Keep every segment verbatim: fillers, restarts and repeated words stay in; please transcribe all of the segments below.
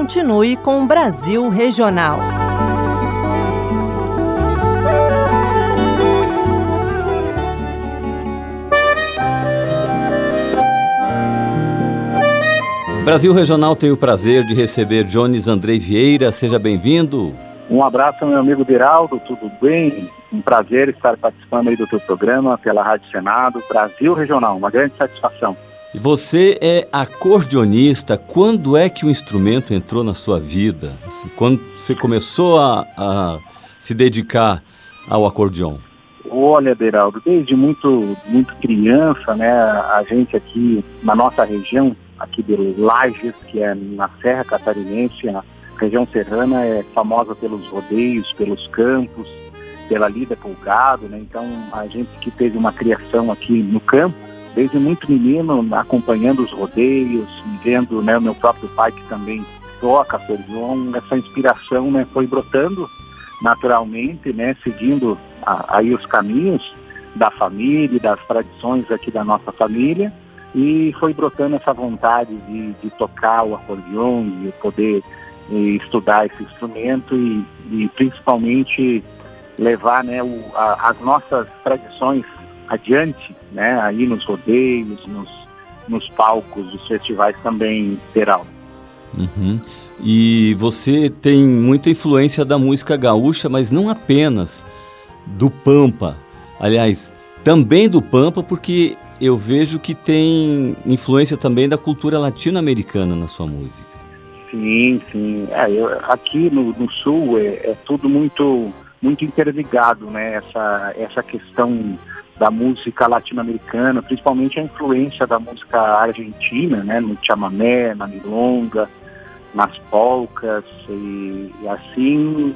continue com o Brasil Regional. Brasil Regional tem o prazer de receber Jones Andrei Vieira. Seja bem-vindo. Um abraço, meu amigo Deraldo, tudo bem? Um prazer estar participando aí do teu programa pela Rádio Senado, Brasil Regional, uma grande satisfação. E você é acordeonista. Quando é que o instrumento entrou na sua vida? Assim, quando você começou a, a se dedicar ao acordeon? Olha, Deraldo, desde muito, muito criança, né, a gente aqui na nossa região, aqui de Lages, que é na Serra Catarinense, a região serrana é famosa pelos rodeios, pelos campos, pela lida com o gado, né? Então a gente que teve uma criação aqui no campo, desde muito menino, acompanhando os rodeios, vendo, né, o meu próprio pai que também toca acordeon, essa inspiração, né, foi brotando naturalmente, né, seguindo a, aí os caminhos da família, das tradições aqui da nossa família, e foi brotando essa vontade de, de tocar o acordeon, de poder eh, estudar esse instrumento e, e principalmente levar, né, o, a, as nossas tradições adiante, né, aí nos rodeios, nos, nos palcos dos festivais também, Deraldo. Uhum. E você tem muita influência da música gaúcha, mas não apenas do Pampa. Aliás, também do Pampa, porque eu vejo que tem influência também da cultura latino-americana na sua música. Sim, sim. É, eu, aqui no, no Sul é, é tudo muito, muito interligado, né? Essa, essa questão da música latino-americana, principalmente a influência da música argentina, né? No chamamé, na milonga, nas polcas, e, e assim,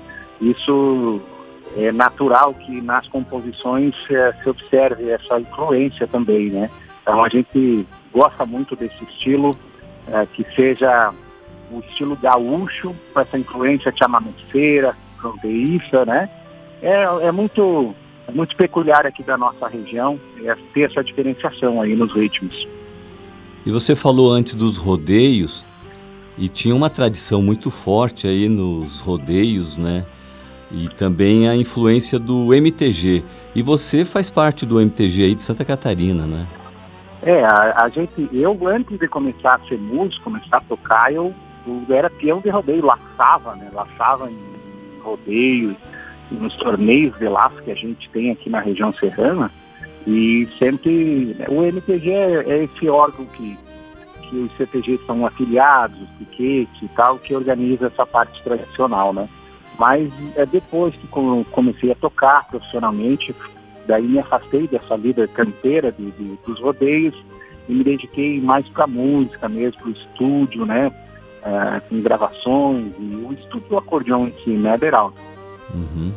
isso é natural que nas composições é, se observe essa influência também, né? Então a gente gosta muito desse estilo, é, que seja o estilo gaúcho, com essa influência chamameceira, fronteiriça, né? É, é, muito, é muito peculiar aqui da nossa região, é ter essa diferenciação aí nos ritmos. E você falou antes dos rodeios, e tinha uma tradição muito forte aí nos rodeios, né? E também a influência do M T G. E você faz parte do M T G aí de Santa Catarina, né? É, a, a gente, eu antes de começar a ser músico, começar a tocar, eu, eu era peão de rodeio, laçava, né? Laçava em rodeios, nos torneios de laço que a gente tem aqui na região serrana. E sempre, né, o M T G é, é esse órgão que, que os C T Gs são afiliados, os piquetes e tal, que organiza essa parte tradicional, né? Mas é depois que comecei a tocar profissionalmente, daí me afastei dessa vida campeira de, de, dos rodeios e me dediquei mais para a música mesmo, para o estúdio, né? É, com gravações e o estudo do acordeão em si, né, Deraldo? Uhum.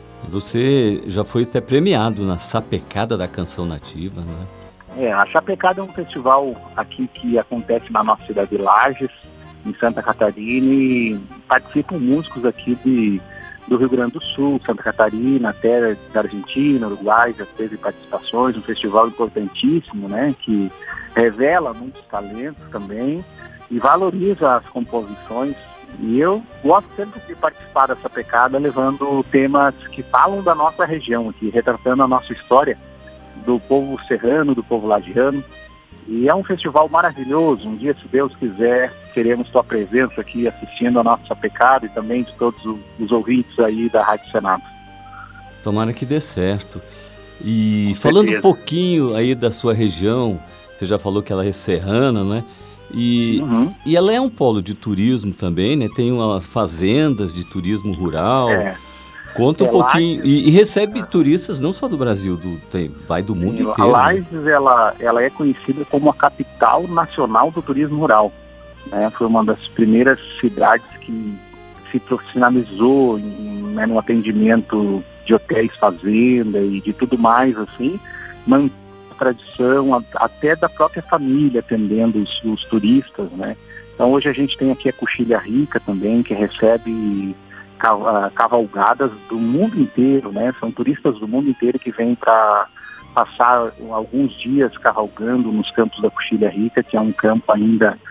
Você já foi até premiado na Sapecada da Canção Nativa, né? É, a Sapecada é um festival aqui que acontece na nossa cidade de Lages, em Santa Catarina, e participam músicos aqui de, do Rio Grande do Sul, Santa Catarina, até da Argentina, Uruguai, já teve participações, um festival importantíssimo, né, que revela muitos talentos também e valoriza as composições. E eu gosto sempre de participar dessa pecada, levando temas que falam da nossa região aqui, retratando a nossa história do povo serrano, do povo lagiano. E é um festival maravilhoso. Um dia, se Deus quiser, teremos tua presença aqui assistindo a nossa pecada e também de todos os ouvintes aí da Rádio Senado. Tomara que dê certo. E falando um pouquinho aí da sua região, você já falou que ela é serrana, né? E, uhum. e ela é um polo de turismo também, né? Tem umas fazendas de turismo rural. É. Conta um é, pouquinho, Lages, e, e recebe turistas não só do Brasil, do, tem, vai do mundo sim, inteiro. A Lages, né? ela, ela é conhecida como a capital nacional do turismo rural. Né? Foi uma das primeiras cidades que se profissionalizou em, né, no atendimento de hotéis, fazenda e de tudo mais, assim, mantém a tradição a, até da própria família atendendo os, os turistas, né? Então hoje a gente tem aqui a Coxilha Rica também, que recebe cavalgadas do mundo inteiro, né? São turistas do mundo inteiro que vêm para passar alguns dias cavalgando nos campos da Coxilha Rica, que é um campo ainda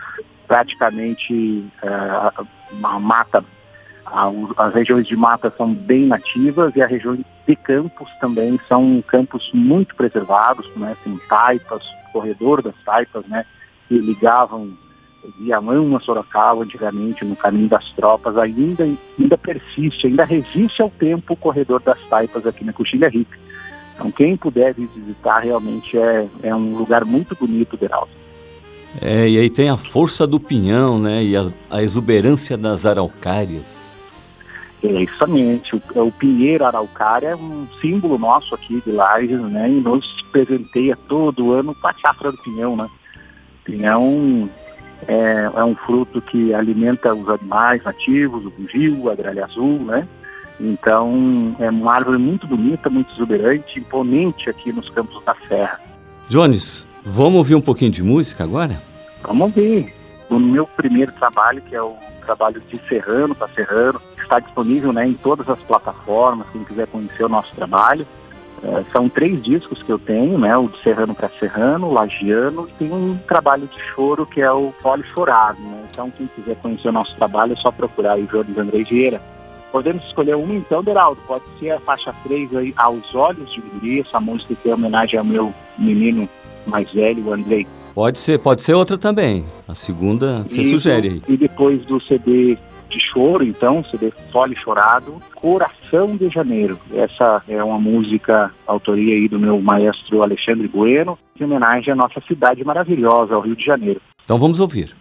praticamente uh, a mata, a, as regiões de mata são bem nativas e as regiões de campos também são campos muito preservados, né? Tem taipas, corredor das taipas, né? Que ligavam Viamão a Sorocaba antigamente no caminho das tropas, ainda, ainda persiste, ainda resiste ao tempo o corredor das taipas aqui na Coxilha Rica. Então quem puder visitar realmente é, é um lugar muito bonito, Beraldo. É, e aí tem a força do pinhão, né, e a, a exuberância das araucárias. É, exatamente, o, o pinheiro araucária é um símbolo nosso aqui de Lages, né, e nos presenteia todo ano com a chafra do pinhão, né. Pinhão é, é um fruto que alimenta os animais nativos, o bugio, a gralha azul, né. Então é uma árvore muito bonita, muito exuberante, imponente aqui nos Campos da Serra. Jones, vamos ouvir um pouquinho de música agora? Vamos ouvir. O meu primeiro trabalho, que é o trabalho de Serrano para Serrano, está disponível, né, em todas as plataformas, quem quiser conhecer o nosso trabalho. É, são três discos que eu tenho, né, o de Serrano para Serrano, o Lagiano, e tem um trabalho de choro que é o Fole Chorado, né? Então quem quiser conhecer o nosso trabalho é só procurar aí o Jones André Vieira. Podemos escolher uma então, Beraldo, pode ser a faixa três aí, Aos Olhos de Guri, essa música que é homenagem ao meu menino mais velho, o Andrei. Pode ser, pode ser outra também. A segunda você e sugere do, aí. E depois do C D de choro, então, C D Fole Chorado, Coração de Janeiro. Essa é uma música, autoria aí do meu maestro Alexandre Bueno, em homenagem à nossa cidade maravilhosa, ao Rio de Janeiro. Então vamos ouvir.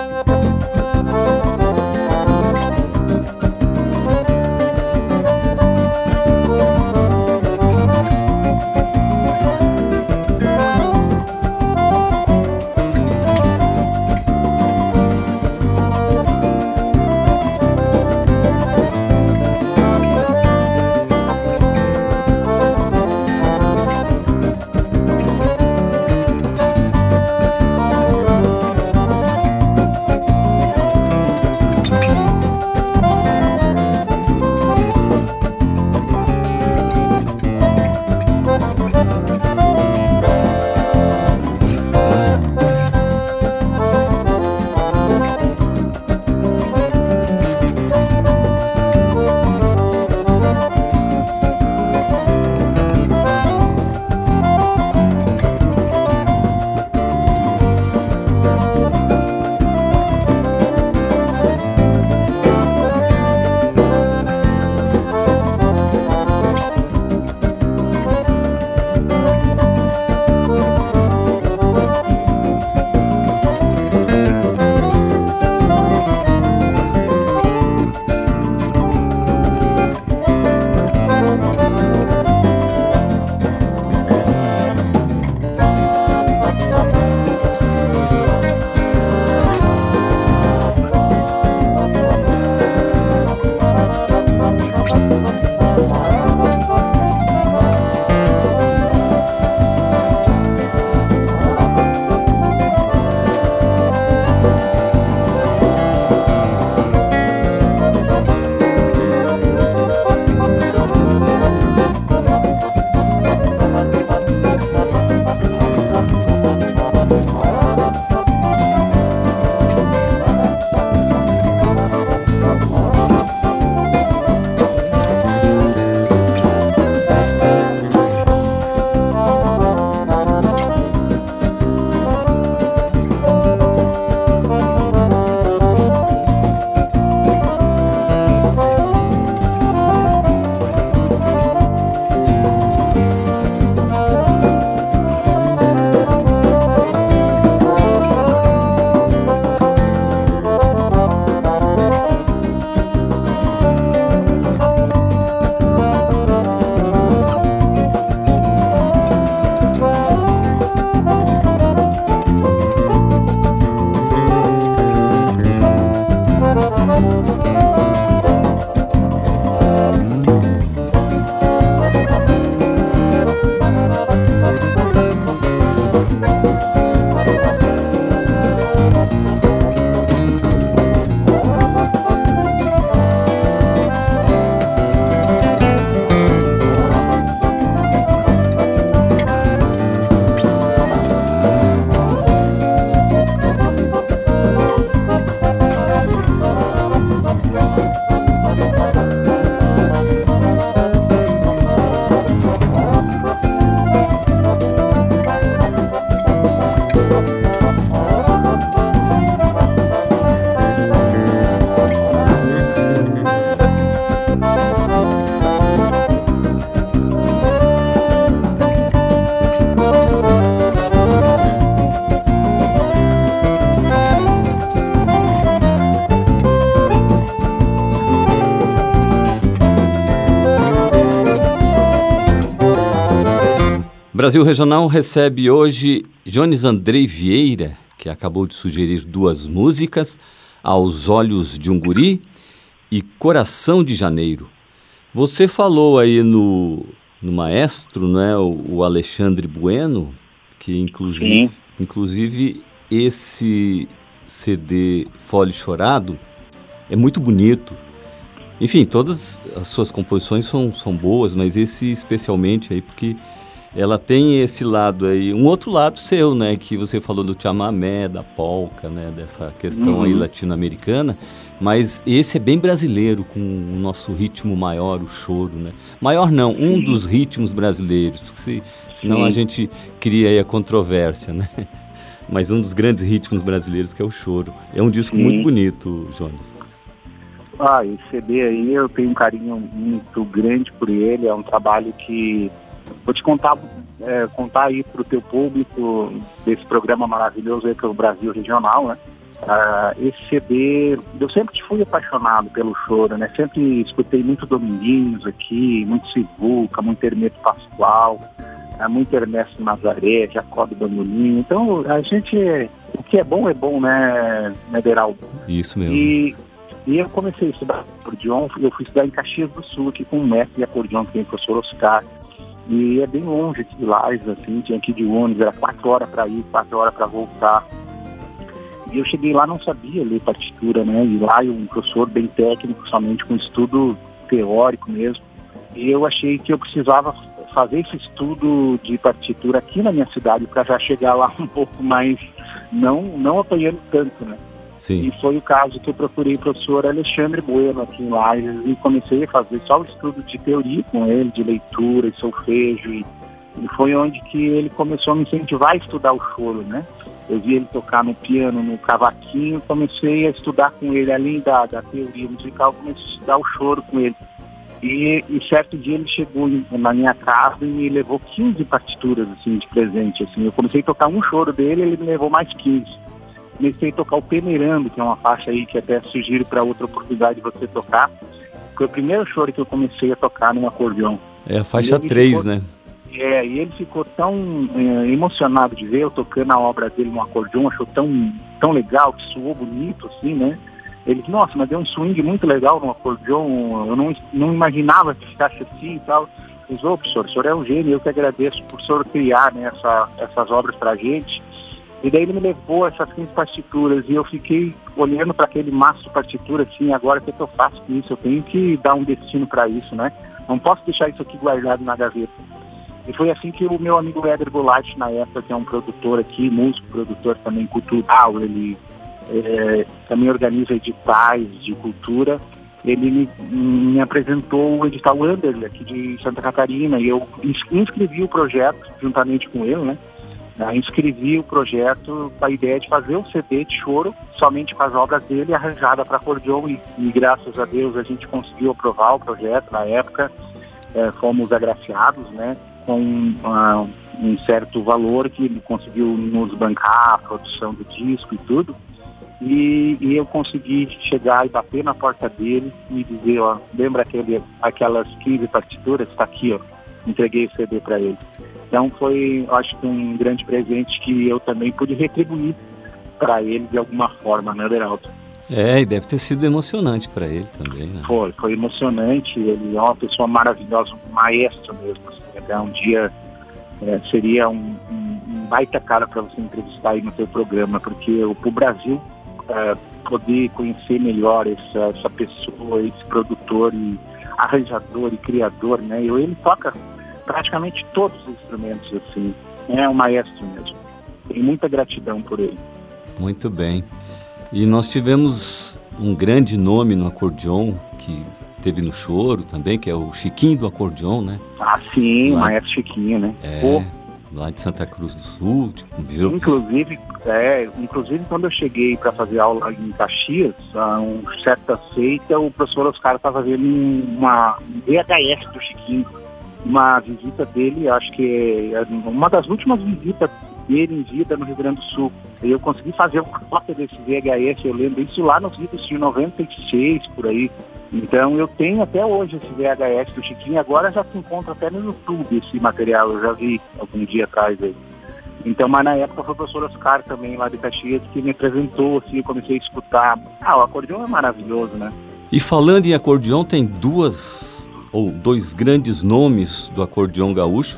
Brasil Regional recebe hoje Jones Andrei Vieira, que acabou de sugerir duas músicas, Aos Olhos de um Guri e Coração de Janeiro. Você falou aí no, no maestro, né, o, o Alexandre Bueno, que inclusive, inclusive esse C D Fole Chorado é muito bonito. Enfim, todas as suas composições são, são boas, mas esse especialmente aí, porque ela tem esse lado aí, um outro lado seu, né, que você falou do chamamé, da polca, né, dessa questão uhum. aí latino-americana, mas esse é bem brasileiro, com o nosso ritmo maior, o choro, né. Maior não, um Sim. dos ritmos brasileiros, se, senão Sim. a gente cria aí a controvérsia, né. Mas um dos grandes ritmos brasileiros que é o choro. É um disco Sim. muito bonito, Jones. Ah, esse C D aí eu tenho um carinho muito grande por ele, é um trabalho que vou te contar, é, contar aí para o teu público desse programa maravilhoso aí que é o Brasil Regional, né? uh, esse C D, eu sempre fui apaixonado pelo choro, né? Sempre escutei muito Dominguinhos aqui, muito Sivuca, muito Hermeto Pascoal, uh, muito Ernesto Nazaré, Jacob Bandolim. Então, a gente, o que é bom é bom, né, Mederaldo? Isso mesmo. E, e eu comecei a estudar acordeon, eu fui estudar em Caxias do Sul, aqui com um mestre de acordeon, que tem o professor Oscar. E é bem longe aqui de Lages, assim, tinha que ir de ônibus, era quatro horas para ir, quatro horas para voltar. E eu cheguei lá, não sabia ler partitura, né? E lá um professor bem técnico, somente com estudo teórico mesmo. E eu achei que eu precisava fazer esse estudo de partitura aqui na minha cidade para já chegar lá um pouco mais, não, não apanhando tanto, né? Sim. E foi o caso que eu procurei o professor Alexandre Bueno aqui em Lages e comecei a fazer só o estudo de teoria com ele, de leitura e solfejo, e, e foi onde que ele começou a me incentivar a estudar o choro, né? Eu vi ele tocar no piano, no cavaquinho, comecei a estudar com ele, além da, da teoria musical, comecei a estudar o choro com ele. E, e certo dia ele chegou em, na minha casa e me levou quinze partituras assim, de presente. Assim. Eu comecei a tocar um choro dele, ele me levou mais quinze. Comecei a tocar o Peneirando, que é uma faixa aí que até sugiro para outra oportunidade de você tocar. Foi o primeiro choro que eu comecei a tocar num acordeon. É a faixa três, ficou, né? É, e ele ficou tão é, emocionado de ver eu tocando a obra dele no acordeon, achou tão, tão legal, que soou bonito, assim, né? Ele disse, nossa, mas deu um swing muito legal no acordeon, eu não, não imaginava que ficasse assim e tal. Eu disse, ô, professor, o senhor é um gênio, eu que agradeço por o senhor criar, né, essa, essas obras pra gente. E daí ele me levou essas quinze partituras e eu fiquei olhando para aquele maço de partitura assim, agora o que, é que eu faço com isso? Eu tenho que dar um destino para isso, né? Não posso deixar isso aqui guardado na gaveta. E foi assim que o meu amigo Éder Goulart, na época, que é um produtor aqui, músico, produtor também cultural, ele é, também organiza editais de cultura, ele me, me apresentou o edital Anderle aqui de Santa Catarina e eu inscrevi o projeto juntamente com ele, né? Eu inscrevi o projeto com a ideia de fazer um C D de choro somente com as obras dele arranjada para acordeon e, e graças a Deus a gente conseguiu aprovar o projeto na época, é, fomos agraciados, né, com uh, um certo valor que ele conseguiu nos bancar a produção do disco e tudo, e, e eu consegui chegar e bater na porta dele e dizer, ó, lembra aquele, aquelas quinze partituras? Está aqui, ó, entreguei o C D para ele. Então foi, acho que um grande presente que eu também pude retribuir para ele de alguma forma, né, Beraldo? É, e deve ter sido emocionante para ele também, né? Foi, foi emocionante, ele é uma pessoa maravilhosa, um maestro mesmo, assim, até um dia é, seria um, um, um baita cara para você entrevistar aí no seu programa, porque para o Brasil é, poder conhecer melhor essa, essa pessoa, esse produtor e arranjador e criador, né, e ele toca praticamente todos os instrumentos, assim, é um maestro mesmo. Tenho muita gratidão por ele. Muito bem. E nós tivemos um grande nome no acordeon, que teve no choro também, que é o Chiquinho do acordeon, né? Ah, sim, lá, o maestro Chiquinho, né? É, Pô. lá de Santa Cruz do Sul. Tipo, virou... Inclusive, é, inclusive, quando eu cheguei para fazer aula em Caxias, a um certa feita, o professor Oscar estava vendo uma V H S do Chiquinho. Uma visita dele, acho que é uma das últimas visitas dele em vida no Rio Grande do Sul. E eu consegui fazer uma cópia desse V H S, eu lembro isso lá nos vídeos de noventa e seis, por aí. Então eu tenho até hoje esse V H S do Chiquinho, agora já se encontra até no YouTube esse material, eu já vi algum dia atrás aí. Então, mas na época foi o professor Oscar também, lá de Caxias, que me apresentou, assim, eu comecei a escutar. Ah, o acordeon é maravilhoso, né? E falando em acordeon, tem duas... ou dois grandes nomes do acordeon gaúcho,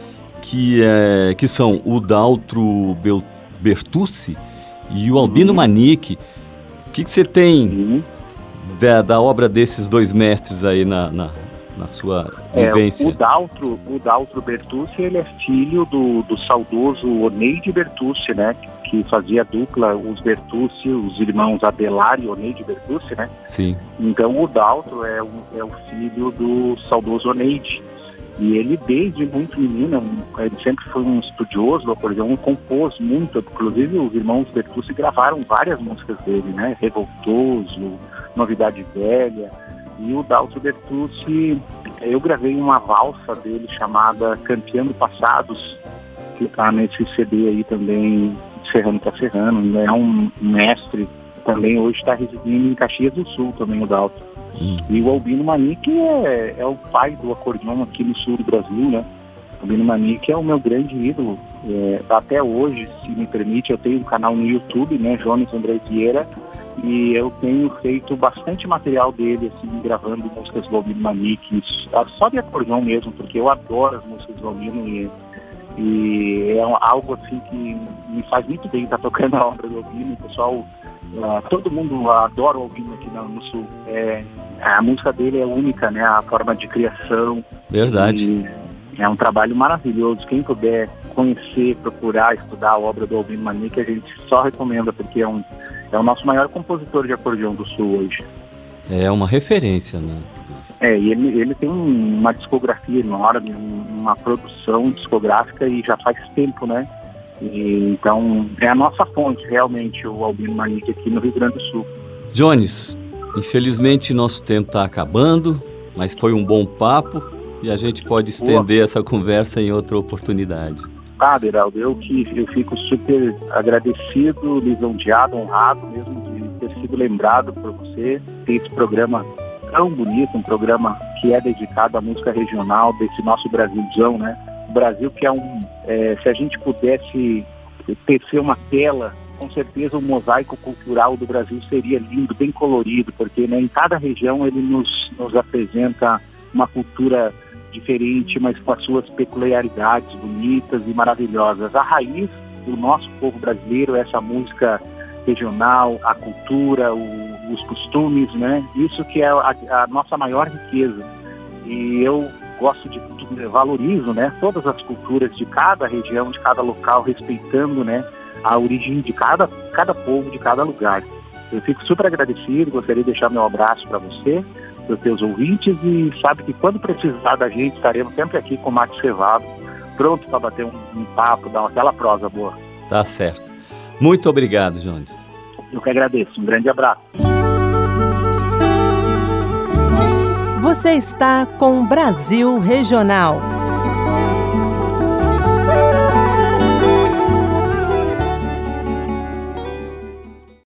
que, é, que são o Daltro Bertucci e o Albino uhum. Manique. O que, que você tem uhum. da, da obra desses dois mestres aí na, na, na sua vivência? É, o Daltro, o Daltro Bertucci, ele é filho do, do saudoso Oneide Bertucci, né? Que fazia dupla, os Bertucci, os irmãos Abelar e Oneide Bertucci, né? Sim. Então o Daltro é o, é o filho do saudoso Oneide. E ele, desde muito menino, ele sempre foi um estudioso do acordeon, compôs muito, inclusive os irmãos Bertucci gravaram várias músicas dele, né? Revoltoso, Novidade Velha. E o Daltro Bertucci, eu gravei uma valsa dele chamada Campeando Passados, que está nesse C D aí também, serrano para serrano, é um mestre, também hoje está residindo em Caxias do Sul, também o Dalto. Hum. E o Albino Manique é, é o pai do acordeão aqui no sul do Brasil, né? O Albino Manique é o meu grande ídolo. É, até hoje, se me permite, eu tenho um canal no YouTube, né, Jones André Vieira, e eu tenho feito bastante material dele, assim, gravando músicas do Albino Manique, só de acordeão mesmo, porque eu adoro as músicas do Albino e, e é algo assim que me faz muito bem estar tocando a obra do Albino. O pessoal, uh, todo mundo adora o Albino aqui no, no sul. É, a música dele é única, né, a forma de criação. Verdade. É um trabalho maravilhoso. Quem puder conhecer, procurar, estudar a obra do Albino Manique, a gente só recomenda, porque é um É o nosso maior compositor de acordeão do Sul hoje. É uma referência, né? É, e ele, ele tem uma discografia enorme, uma produção discográfica e já faz tempo, né? E, então, é a nossa fonte, realmente, o Albino Manique aqui no Rio Grande do Sul. Jones, infelizmente nosso tempo está acabando, mas foi um bom papo e a gente pode estender Boa. essa conversa em outra oportunidade. Ah, Beraldo, eu que eu fico super agradecido, lisonjeado, honrado mesmo de ter sido lembrado por você, ter esse programa tão bonito, um programa que é dedicado à música regional desse nosso Brasilzão, né? O Brasil que é um, é, se a gente pudesse tecer uma tela, com certeza o mosaico cultural do Brasil seria lindo, bem colorido, porque, né, em cada região ele nos, nos apresenta uma cultura diferente, mas com as suas peculiaridades bonitas e maravilhosas. A raiz do nosso povo brasileiro é essa música regional, a cultura, o, os costumes, né? Isso que é a, a nossa maior riqueza. E eu gosto de, de valorizo, né, todas as culturas de cada região, de cada local, respeitando, né, a origem de cada, cada povo, de cada lugar. Eu fico super agradecido, gostaria de deixar meu abraço para você, para os teus ouvintes, e sabe que quando precisar da gente, estaremos sempre aqui com o Mate Cevado, pronto para bater um, um papo, dar aquela prosa boa. Tá certo. Muito obrigado, Jones. Eu que agradeço. Um grande abraço. Você está com Brasil Regional.